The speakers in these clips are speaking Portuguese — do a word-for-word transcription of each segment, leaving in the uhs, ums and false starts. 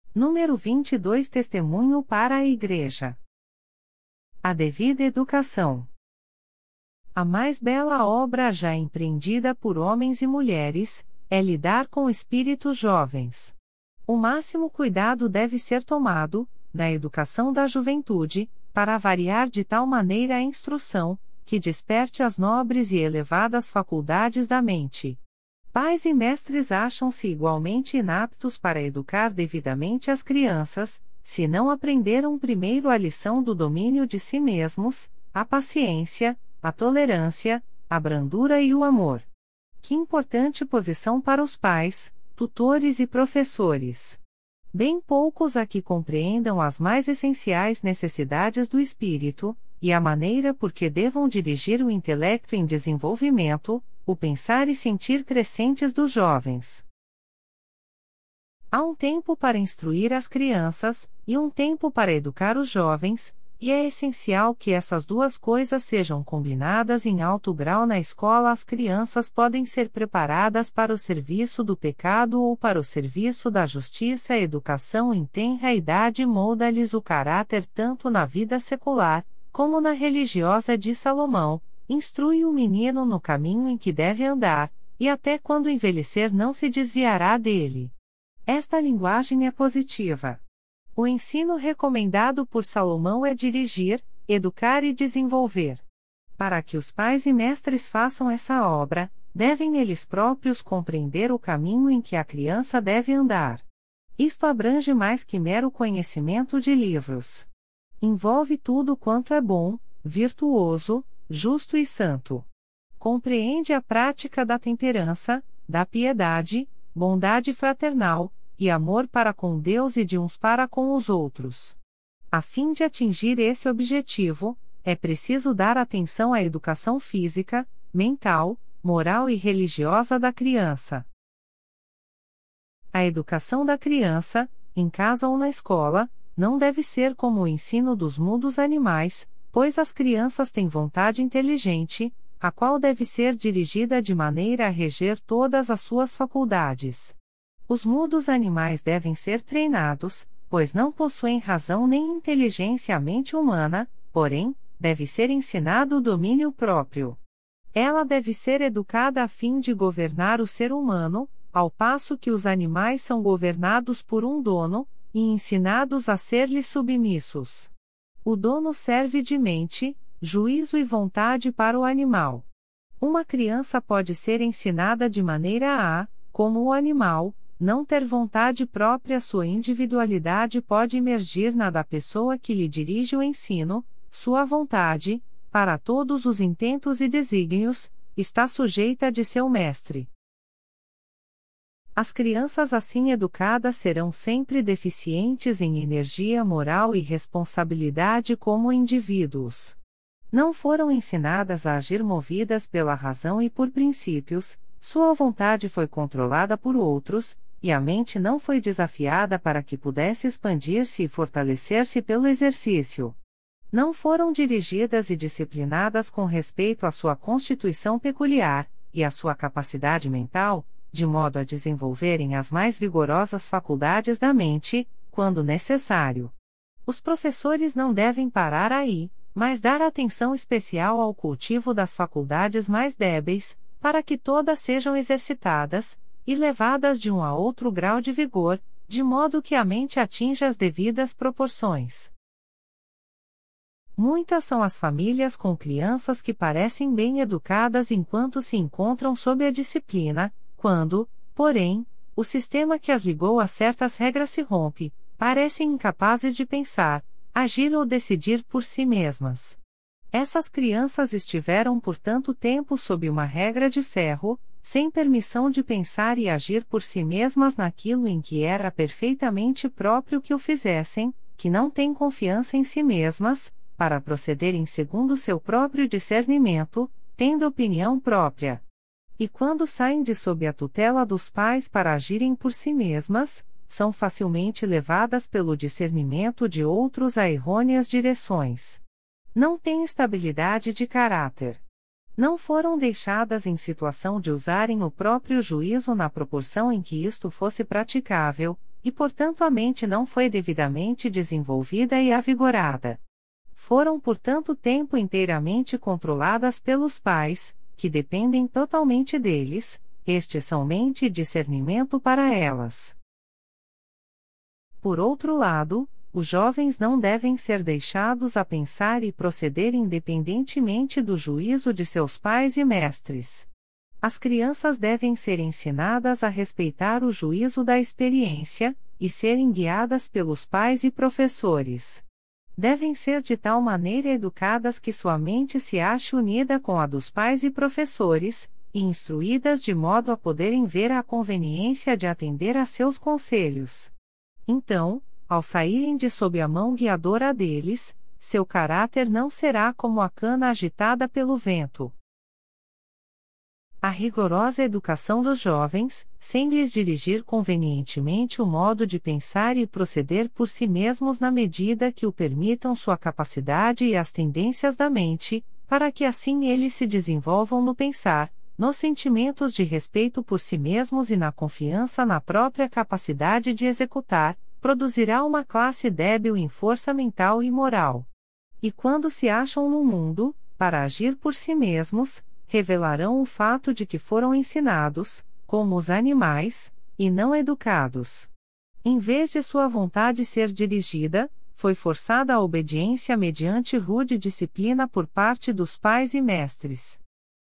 Número vinte e dois Testemunho para a Igreja. A devida educação. A mais bela obra já empreendida por homens e mulheres é lidar com espíritos jovens. O máximo cuidado deve ser tomado, na educação da juventude, para variar de tal maneira a instrução, que desperte as nobres e elevadas faculdades da mente. Pais e mestres acham-se igualmente inaptos para educar devidamente as crianças, se não aprenderam primeiro a lição do domínio de si mesmos, a paciência, a tolerância, a brandura e o amor. Que importante posição para os pais, tutores e professores. Bem poucos aqui compreendam as mais essenciais necessidades do espírito, e a maneira por que devam dirigir o intelecto em desenvolvimento, o pensar e sentir crescentes dos jovens. Há um tempo para instruir as crianças, e um tempo para educar os jovens, e é essencial que essas duas coisas sejam combinadas em alto grau na escola. As crianças podem ser preparadas para o serviço do pecado ou para o serviço da justiça. A educação em tenra idade molda-lhes o caráter tanto na vida secular, como na religiosa. De Salomão, instrui o menino no caminho em que deve andar, e até quando envelhecer não se desviará dele. Esta linguagem é positiva. O ensino recomendado por Salomão é dirigir, educar e desenvolver. Para que os pais e mestres façam essa obra, devem eles próprios compreender o caminho em que a criança deve andar. Isto abrange mais que mero conhecimento de livros. Envolve tudo quanto é bom, virtuoso, justo e santo. Compreende a prática da temperança, da piedade, bondade fraternal, e amor para com Deus e de uns para com os outros. A fim de atingir esse objetivo, é preciso dar atenção à educação física, mental, moral e religiosa da criança. A educação da criança, em casa ou na escola, não deve ser como o ensino dos mudos animais, pois as crianças têm vontade inteligente, a qual deve ser dirigida de maneira a reger todas as suas faculdades. Os mudos animais devem ser treinados, pois não possuem razão nem inteligência a mente humana, porém, deve ser ensinado o domínio próprio. Ela deve ser educada a fim de governar o ser humano, ao passo que os animais são governados por um dono, e ensinados a ser-lhe submissos. O dono serve de mente, juízo e vontade para o animal. Uma criança pode ser ensinada de maneira a, como o animal, não ter vontade própria. Sua individualidade pode emergir na da pessoa que lhe dirige o ensino. Sua vontade, para todos os intentos e desígnios, está sujeita de seu mestre. As crianças assim educadas serão sempre deficientes em energia moral e responsabilidade como indivíduos. Não foram ensinadas a agir movidas pela razão e por princípios, sua vontade foi controlada por outros, e a mente não foi desafiada para que pudesse expandir-se e fortalecer-se pelo exercício. Não foram dirigidas e disciplinadas com respeito à sua constituição peculiar, e à sua capacidade mental, de modo a desenvolverem as mais vigorosas faculdades da mente, quando necessário. Os professores não devem parar aí, mas dar atenção especial ao cultivo das faculdades mais débeis, para que todas sejam exercitadas, e levadas de um a outro grau de vigor, de modo que a mente atinja as devidas proporções. Muitas são as famílias com crianças que parecem bem educadas enquanto se encontram sob a disciplina, quando, porém, o sistema que as ligou a certas regras se rompe, parecem incapazes de pensar, agir ou decidir por si mesmas. Essas crianças estiveram por tanto tempo sob uma regra de ferro, sem permissão de pensar e agir por si mesmas naquilo em que era perfeitamente próprio que o fizessem, que não têm confiança em si mesmas, para procederem segundo seu próprio discernimento, tendo opinião própria. E quando saem de sob a tutela dos pais para agirem por si mesmas, são facilmente levadas pelo discernimento de outros a errôneas direções. Não têm estabilidade de caráter. Não foram deixadas em situação de usarem o próprio juízo na proporção em que isto fosse praticável, e portanto a mente não foi devidamente desenvolvida e avigorada. Foram por tanto tempo inteiramente controladas pelos pais, que dependem totalmente deles, estes são mente e discernimento para elas. Por outro lado, os jovens não devem ser deixados a pensar e proceder independentemente do juízo de seus pais e mestres. As crianças devem ser ensinadas a respeitar o juízo da experiência, e serem guiadas pelos pais e professores. Devem ser de tal maneira educadas que sua mente se ache unida com a dos pais e professores, e instruídas de modo a poderem ver a conveniência de atender a seus conselhos. Então, ao saírem de sob a mão guiadora deles, seu caráter não será como a cana agitada pelo vento. A rigorosa educação dos jovens, sem lhes dirigir convenientemente o modo de pensar e proceder por si mesmos na medida que o permitam sua capacidade e as tendências da mente, para que assim eles se desenvolvam no pensar, nos sentimentos de respeito por si mesmos e na confiança na própria capacidade de executar, produzirá uma classe débil em força mental e moral. E quando se acham no mundo, para agir por si mesmos, revelarão o fato de que foram ensinados, como os animais, e não educados. Em vez de sua vontade ser dirigida, foi forçada a obediência mediante rude disciplina por parte dos pais e mestres.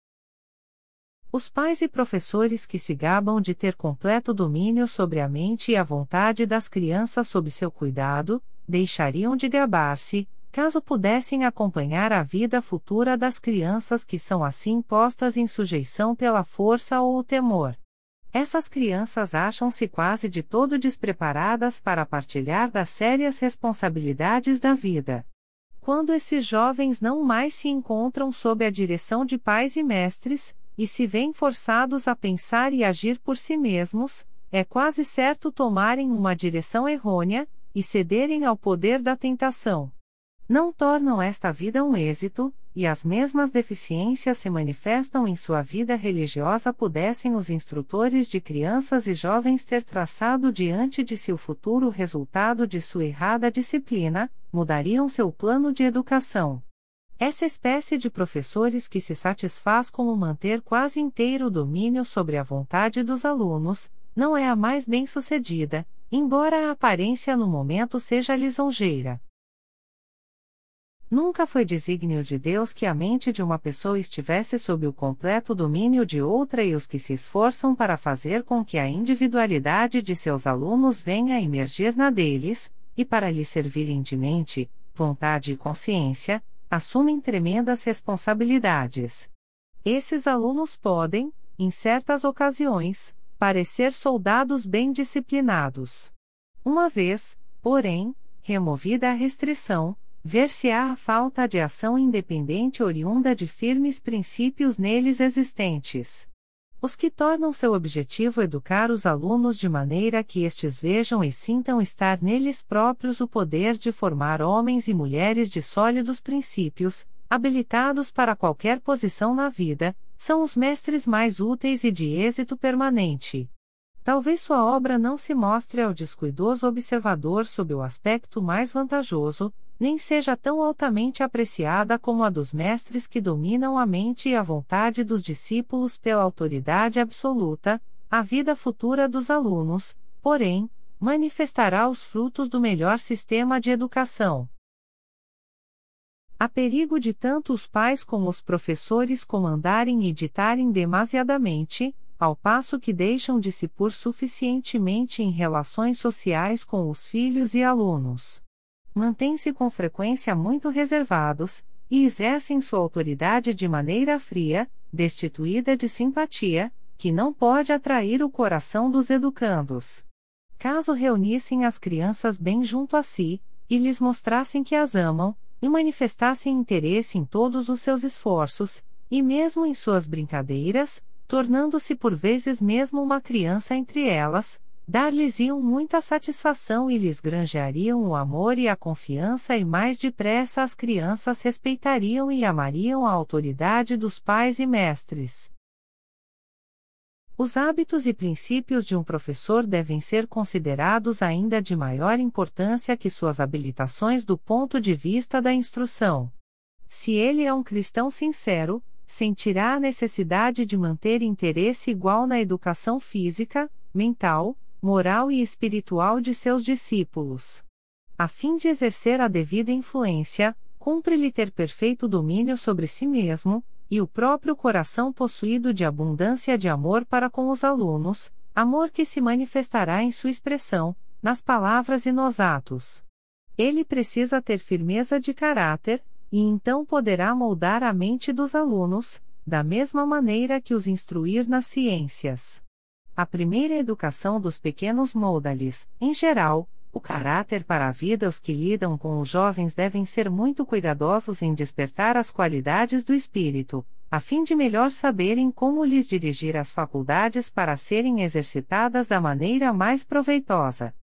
Os pais e professores que se gabam de ter completo domínio sobre a mente e a vontade das crianças sob seu cuidado, deixariam de gabar-se, caso pudessem acompanhar a vida futura das crianças que são assim postas em sujeição pela força ou o temor. Essas crianças acham-se quase de todo despreparadas para partilhar das sérias responsabilidades da vida. Quando esses jovens não mais se encontram sob a direção de pais e mestres, e se veem forçados a pensar e agir por si mesmos, é quase certo tomarem uma direção errônea, e cederem ao poder da tentação. Não tornam esta vida um êxito, e as mesmas deficiências se manifestam em sua vida religiosa. Pudessem os instrutores de crianças e jovens ter traçado diante de si o futuro resultado de sua errada disciplina, mudariam seu plano de educação. Essa espécie de professores que se satisfaz com manter quase inteiro o domínio sobre a vontade dos alunos, não é a mais bem-sucedida, embora a aparência no momento seja lisonjeira. Nunca foi desígnio de Deus que a mente de uma pessoa estivesse sob o completo domínio de outra, e os que se esforçam para fazer com que a individualidade de seus alunos venha a emergir na deles, e para lhes servirem de mente, vontade e consciência, assumem tremendas responsabilidades. Esses alunos podem, em certas ocasiões, parecer soldados bem disciplinados. Uma vez, porém, removida a restrição, ver-se-á a falta de ação independente oriunda de firmes princípios neles existentes. Os que tornam seu objetivo educar os alunos de maneira que estes vejam e sintam estar neles próprios o poder de formar homens e mulheres de sólidos princípios, habilitados para qualquer posição na vida, são os mestres mais úteis e de êxito permanente. Talvez sua obra não se mostre ao descuidoso observador sob o aspecto mais vantajoso, nem seja tão altamente apreciada como a dos mestres que dominam a mente e a vontade dos discípulos pela autoridade absoluta, a vida futura dos alunos, porém, manifestará os frutos do melhor sistema de educação. Há perigo de tanto os pais como os professores comandarem e ditarem demasiadamente, ao passo que deixam de se pôr suficientemente em relações sociais com os filhos e alunos. Mantêm-se com frequência muito reservados, e exercem sua autoridade de maneira fria, destituída de simpatia, que não pode atrair o coração dos educandos. Caso reunissem as crianças bem junto a si, e lhes mostrassem que as amam, e manifestassem interesse em todos os seus esforços, e mesmo em suas brincadeiras, tornando-se por vezes mesmo uma criança entre elas, dar-lhes-iam muita satisfação e lhes granjeariam o amor e a confiança, e mais depressa as crianças respeitariam e amariam a autoridade dos pais e mestres. Os hábitos e princípios de um professor devem ser considerados ainda de maior importância que suas habilitações do ponto de vista da instrução. Se ele é um cristão sincero, sentirá a necessidade de manter interesse igual na educação física, mental, moral e espiritual de seus discípulos. A fim de exercer a devida influência, cumpre-lhe ter perfeito domínio sobre si mesmo, e o próprio coração possuído de abundância de amor para com os alunos, amor que se manifestará em sua expressão, nas palavras e nos atos. Ele precisa ter firmeza de caráter, e então poderá moldar a mente dos alunos, da mesma maneira que os instruir nas ciências. A primeira educação dos pequenos molda-lhes, em geral, o caráter para a vida. Os que lidam com os jovens devem ser muito cuidadosos em despertar as qualidades do espírito, a fim de melhor saberem como lhes dirigir as faculdades para serem exercitadas da maneira mais proveitosa.